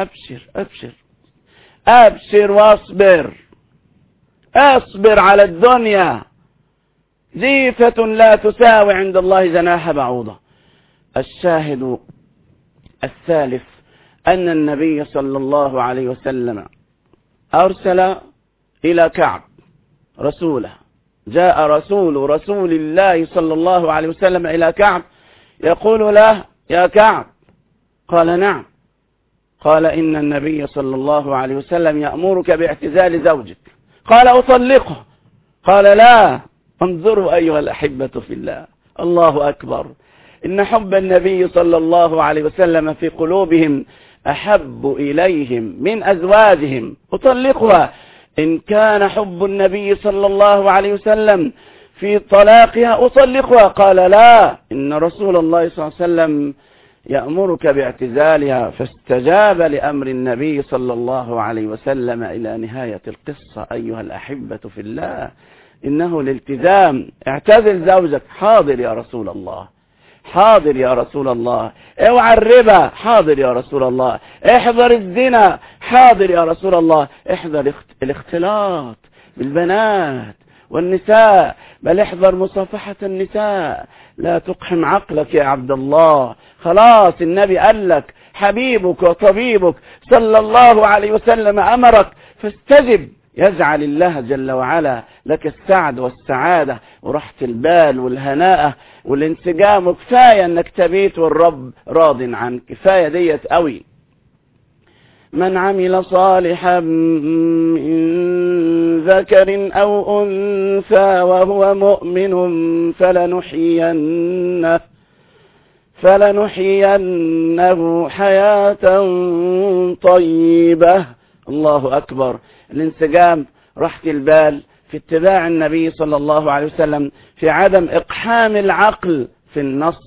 أبشر واصبر. اصبر على الدنيا، جيفة لا تساوي عند الله جناح بعوضة. الشاهد الثالث أن النبي صلى الله عليه وسلم أرسل إلى كعب رسوله. جاء رسول الله صلى الله عليه وسلم إلى كعب يقول له يا كعب. قال نعم. قال إن النبي صلى الله عليه وسلم يأمرك باعتزال زوجك. قال أطلقه. قال لا. انظروا أيها الأحبة في الله، الله أكبر، إن حب النبي صلى الله عليه وسلم في قلوبهم أحب إليهم من أزواجهم. أطلقها. إن كان حب النبي صلى الله عليه وسلم في طلاقها أطلقها. قال لا، إن رسول الله صلى الله عليه وسلم يأمرك باعتزالها. فاستجاب لأمر النبي صلى الله عليه وسلم إلى نهاية القصة. أيها الأحبة في الله، إنه الالتزام. اعتزل زوجك. حاضر يا رسول الله، حاضر يا رسول الله. اوعى الربا. حاضر يا رسول الله. احذر الزنا. حاضر يا رسول الله. احذر الاختلاط بالبنات والنساء، بل احذر مصافحة النساء. لا تقحم عقلك يا عبد الله. خلاص النبي قال لك، حبيبك وطبيبك صلى الله عليه وسلم أمرك فاستجب. يجعل الله جل وعلا لك السعد والسعادة وراحة البال والهناء والانسجام. وكفاية انك تبيت والرب راض عنك. كفاية ديت قوي. من عمل صالحا من ذكر أو أنثى وهو مؤمن فلنحيينه حياة طيبة. الله أكبر. الانسجام، راحة البال في اتباع النبي صلى الله عليه وسلم، في عدم إقحام العقل في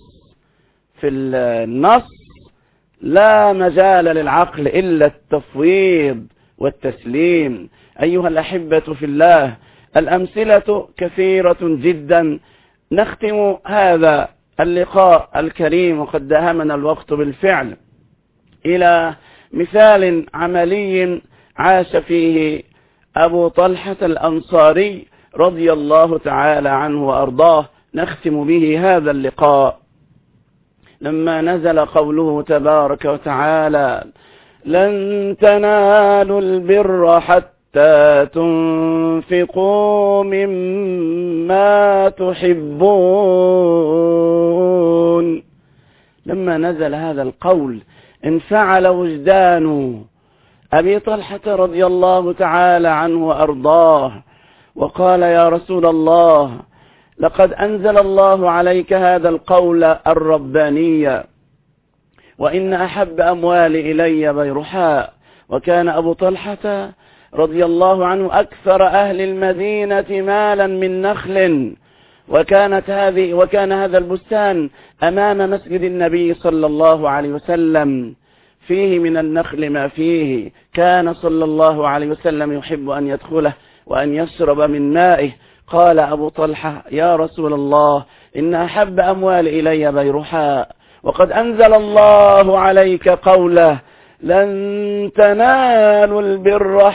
النص لا مجال للعقل إلا التفويض والتسليم. أيها الأحبة في الله، الأمثلة كثيرة جدا. نختم هذا اللقاء الكريم وقد داهمنا الوقت بالفعل إلى مثال عملي عاش فيه أبو طلحة الأنصاري رضي الله تعالى عنه وأرضاه. نختم به هذا اللقاء لما نزل قوله تبارك وتعالى: لن تنالوا البر حتى تنفقوا مما تحبون. لما نزل هذا القول انفعل وجدان أبي طلحة رضي الله تعالى عنه وأرضاه، وقال: يا رسول الله، لقد أنزل الله عليك هذا القول الرباني، وإن أحب أموالي إلي بيرحاء. وكان أبو طلحة رضي الله عنه أكثر أهل المدينة مالا من نخل، وكان هذا البستان أمام مسجد النبي صلى الله عليه وسلم، فيه من النخل ما فيه. كان صلى الله عليه وسلم يحب أن يدخله وأن يشرب من مائه. قال أبو طلحة: يا رسول الله، إن أحب أموال إلي بيرحاء، وقد أنزل الله عليك قوله: لن تنالوا البر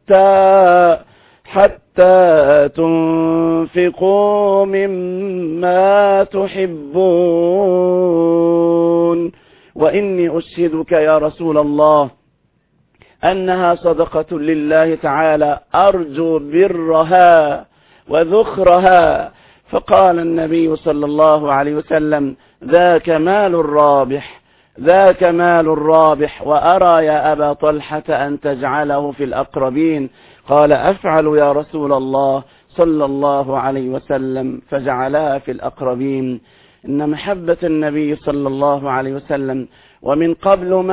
حتى تنفقوا مما تحبون، وإني أشهدك يا رسول الله أنها صدقة لله تعالى، أرجو برها وذخرها. فقال النبي صلى الله عليه وسلم: ذاك مال الرابح، وأرى يا أبا طلحة أن تجعله في الأقربين. قال: أفعل يا رسول الله صلى الله عليه وسلم، فجعلها في الأقربين. إن محبة النبي صلى الله عليه وسلم، ومن قبل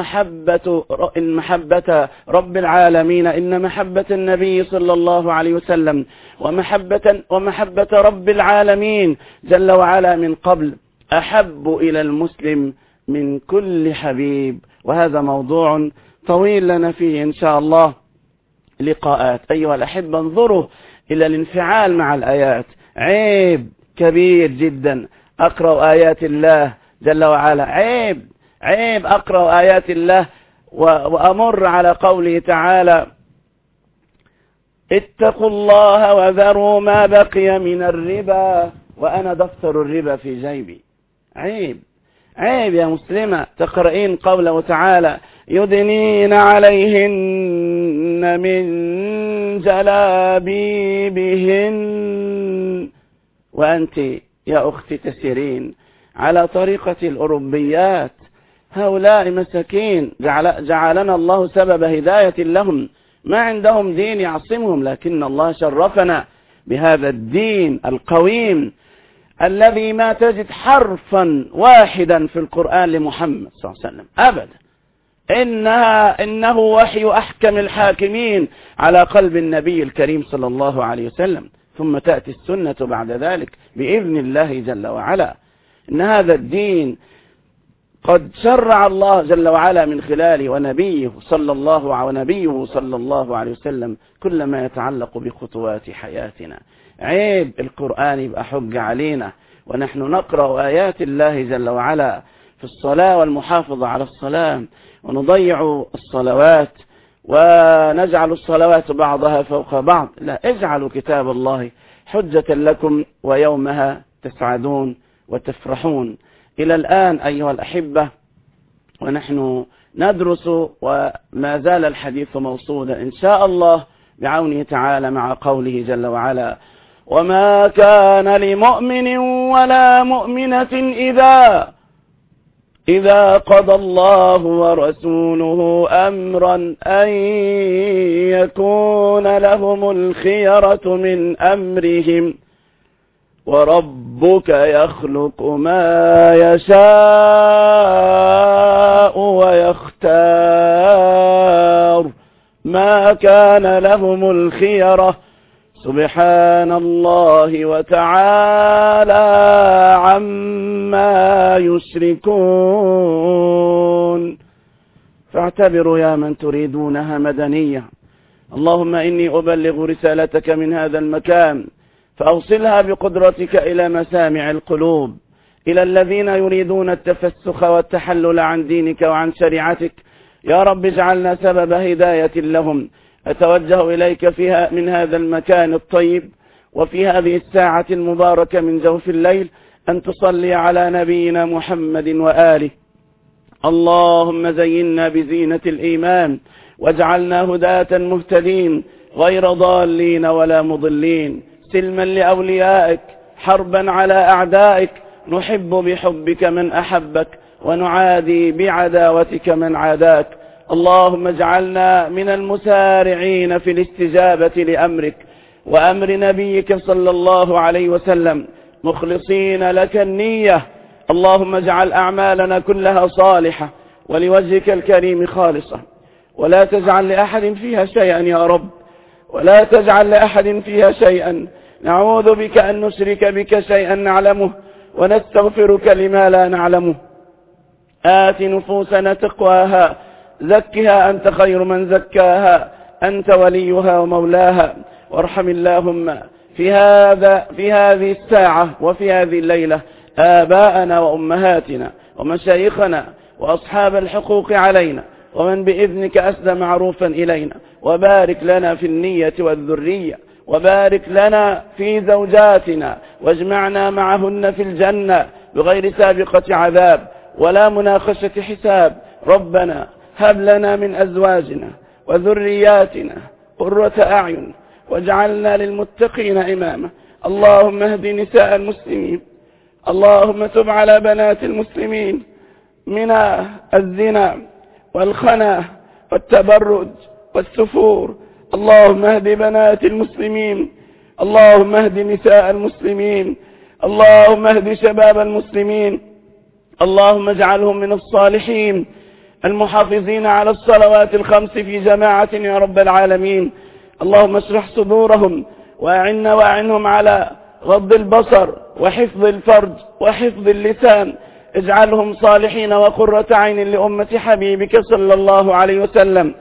محبة رب العالمين، إن محبة النبي صلى الله عليه وسلم ومحبة رب العالمين جل وعلا من قبل أحب إلى المسلم من كل حبيب. وهذا موضوع طويل لنا فيه إن شاء الله لقاءات. أيها الأحبة، انظروا إلى الانفعال مع الآيات. عيب كبير جدا أقرأ آيات الله جل وعلا، عيب أقرأ آيات الله وأمر على قوله تعالى: اتقوا الله وذروا ما بقي من الربا، وأنا دفتر الربا في جيبي. عيب يا مسلمة تقرأين قوله تعالى: يدنين عليهن من جلابيبهن، وأنت يا أختي تسيرين على طريقة الأوروبيات. هؤلاء مساكين جعلنا الله سبب هداية لهم، ما عندهم دين يعصمهم، لكن الله شرفنا بهذا الدين القويم الذي ما تجد حرفا واحدا في القرآن لمحمد صلى الله عليه وسلم أبدا. إنه وحي أحكم الحاكمين على قلب النبي الكريم صلى الله عليه وسلم، ثم تأتي السنة بعد ذلك بإذن الله جل وعلا. إن هذا الدين قد شرع الله جل وعلا من خلاله ونبيه صلى الله عليه وسلم كل ما يتعلق بخطوات حياتنا. عيب القرآن يبقى حج علينا ونحن نقرأ آيات الله جل وعلا في الصلاة والمحافظة على الصلاة، ونضيع الصلوات ونجعل الصلوات بعضها فوق بعض. لا، اجعلوا كتاب الله حجة لكم ويومها تسعدون وتفرحون. إلى الآن أيها الأحبة ونحن ندرس، وما زال الحديث موصولا إن شاء الله بعونه تعالى مع قوله جل وعلا: وما كان لمؤمن ولا مؤمنة إذا قضى الله ورسوله أمرا أن يكون لهم الخيرة من أمرهم، وربك يخلق ما يشاء ويختار، ما كان لهم الخيرة. سبحان الله وتعالى عما يشركون. فاعتبروا يا من تريدونها مدنية. اللهم إني أبلغ رسالتك من هذا المكان، فأوصلها بقدرتك إلى مسامع القلوب، إلى الذين يريدون التفسخ والتحلل عن دينك وعن شريعتك. يا رب اجعلنا سبب هداية لهم. أتوجه إليك فيها من هذا المكان الطيب وفي هذه الساعة المباركة من جوف الليل أن تصلي على نبينا محمد وآله. اللهم زينا بزينة الإيمان واجعلنا هداة مهتدين غير ضالين ولا مضلين، سلما لأوليائك، حربا على أعدائك، نحب بحبك من أحبك ونعادي بعداوتك من عاداك. اللهم اجعلنا من المسارعين في الاستجابة لأمرك وأمر نبيك صلى الله عليه وسلم، مخلصين لك النية. اللهم اجعل أعمالنا كلها صالحة ولوجهك الكريم خالصة، ولا تجعل لأحد فيها شيئا يا رب، ولا تجعل لأحد فيها شيئا. نعوذ بك أن نشرك بك شيئا نعلمه ونستغفرك لما لا نعلمه. آت نفوسنا تقواها، زكها أنت خير من زكاها، أنت وليها ومولاها. وارحم اللهم في هذه الساعة وفي هذه الليلة آباءنا وأمهاتنا ومشايخنا وأصحاب الحقوق علينا، ومن بإذنك أسدى معروفا إلينا. وبارك لنا في النية والذرية، وبارك لنا في زوجاتنا، واجمعنا معهن في الجنة بغير سابقة عذاب ولا مناقشة حساب. ربنا هب لنا من أزواجنا وذرياتنا قرة أعين واجعلنا للمتقين إماما. اللهم اهد نساء المسلمين، اللهم تب على بنات المسلمين من الزنا والخنا والتبرج والسفور. اللهم اهد بنات المسلمين، اللهم اهد نساء المسلمين، اللهم اهد شباب المسلمين. اللهم اجعلهم من الصالحين المحافظين على الصلوات الخمس في جماعة يا رب العالمين. اللهم اشرح صدورهم وأعنهم على غض البصر وحفظ الفرج وحفظ اللسان. اجعلهم صالحين وقرة عين لأمة حبيبك صلى الله عليه وسلم.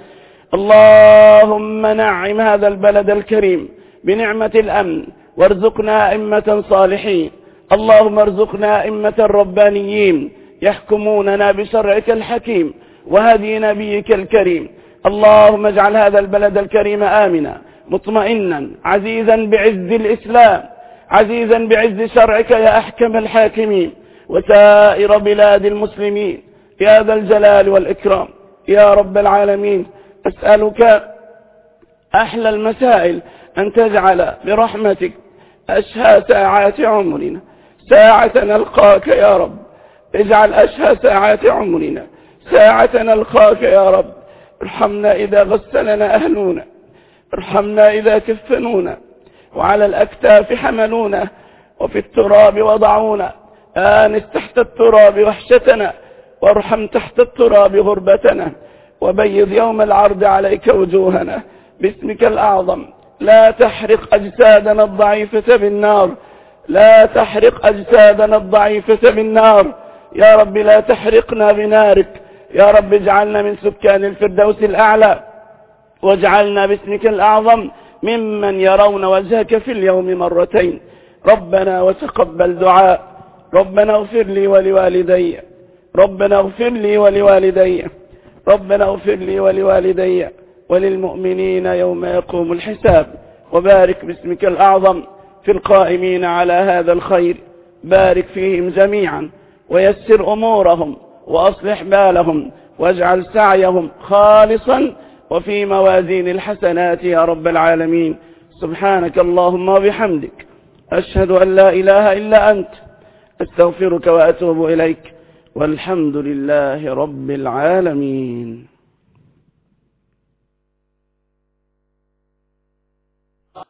اللهم نعم هذا البلد الكريم بنعمة الأمن، وارزقنا أئمة صالحين. اللهم ارزقنا أئمة ربانيين يحكموننا بشرعك الحكيم وهدي نبيك الكريم. اللهم اجعل هذا البلد الكريم آمنا مطمئنا عزيزا بعز الإسلام، عزيزا بعز شرعك يا أحكم الحاكمين، وسائر بلاد المسلمين يا ذا الجلال والإكرام يا رب العالمين. أسألك أحلى المسائل أن تجعل برحمتك أشهى ساعات عمرنا ساعة نلقاك يا رب. اجعل أشهى ساعات عمرنا ساعة نلقاك يا رب. ارحمنا إذا غسلنا أهلنا، ارحمنا إذا كفنونا، وعلى الأكتاف حملونا، وفي التراب وضعونا. آنس تحت التراب وحشتنا، وارحم تحت التراب غربتنا، وبيض يوم العرض عليك وجوهنا باسمك الأعظم. لا تحرق أجسادنا الضعيفة بالنار، لا تحرق أجسادنا الضعيفة بالنار يا رب، لا تحرقنا بنارك يا رب. اجعلنا من سكان الفردوس الأعلى، واجعلنا باسمك الأعظم ممن يرون وجهك في اليوم مرتين. ربنا وتقبل دعاء. ربنا اغفر لي ولوالدي، ربنا اغفر لي ولوالدي، ربنا اغفر لي ولوالدي وللمؤمنين يوم يقوم الحساب. وبارك باسمك الأعظم في القائمين على هذا الخير، بارك فيهم جميعا ويسر أمورهم وأصلح بالهم، واجعل سعيهم خالصا وفي موازين الحسنات يا رب العالمين. سبحانك اللهم وبحمدك، أشهد أن لا إله إلا أنت، أستغفرك وأتوب إليك، والحمد لله رب العالمين.